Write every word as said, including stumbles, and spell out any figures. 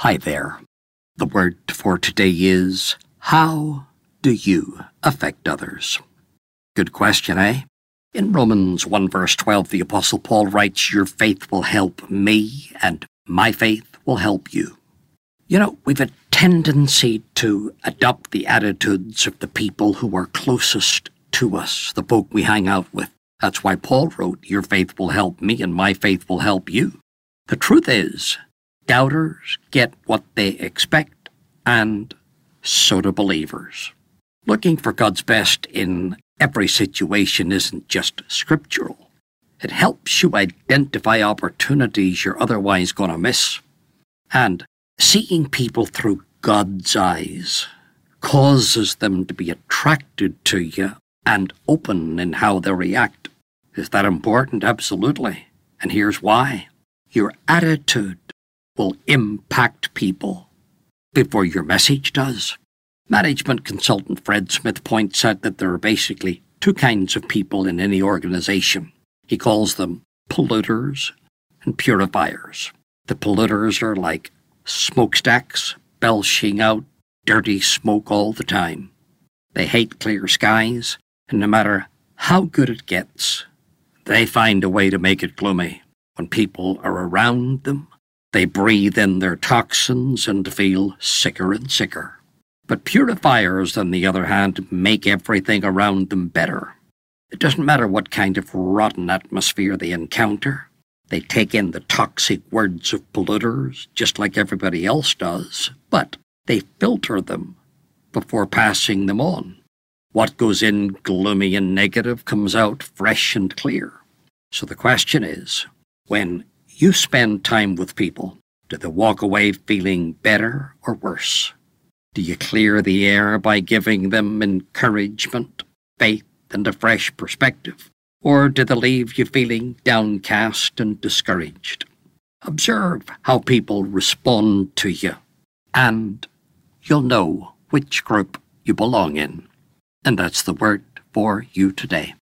Hi there. The word for today is, how do you affect others? Good question, eh? In Romans one verse twelve, the Apostle Paul writes, your faith will help me, and my faith will help you. You know, we've a tendency to adopt the attitudes of the people who are closest to us, the folk we hang out with. That's why Paul wrote, your faith will help me, and my faith will help you. The truth is, doubters get what they expect, and so do believers. Looking for God's best in every situation isn't just scriptural. It helps you identify opportunities you're otherwise going to miss. And seeing people through God's eyes causes them to be attracted to you and open in how they react. Is that important? Absolutely. And here's why. Your attitude will impact people before your message does. Management consultant Fred Smith points out that there are basically two kinds of people in any organization. He calls them polluters and purifiers. The polluters are like smokestacks, belching out dirty smoke all the time. They hate clear skies, and no matter how good it gets, they find a way to make it gloomy. When people are around them, they breathe in their toxins and feel sicker and sicker. But purifiers, on the other hand, make everything around them better. It doesn't matter what kind of rotten atmosphere they encounter. They take in the toxic words of polluters, just like everybody else does, but they filter them before passing them on. What goes in gloomy and negative comes out fresh and clear. So the question is, when you spend time with people, do they walk away feeling better or worse? Do you clear the air by giving them encouragement, faith, and a fresh perspective? Or do they leave you feeling downcast and discouraged? Observe how people respond to you, and you'll know which group you belong in. And that's the word for you today.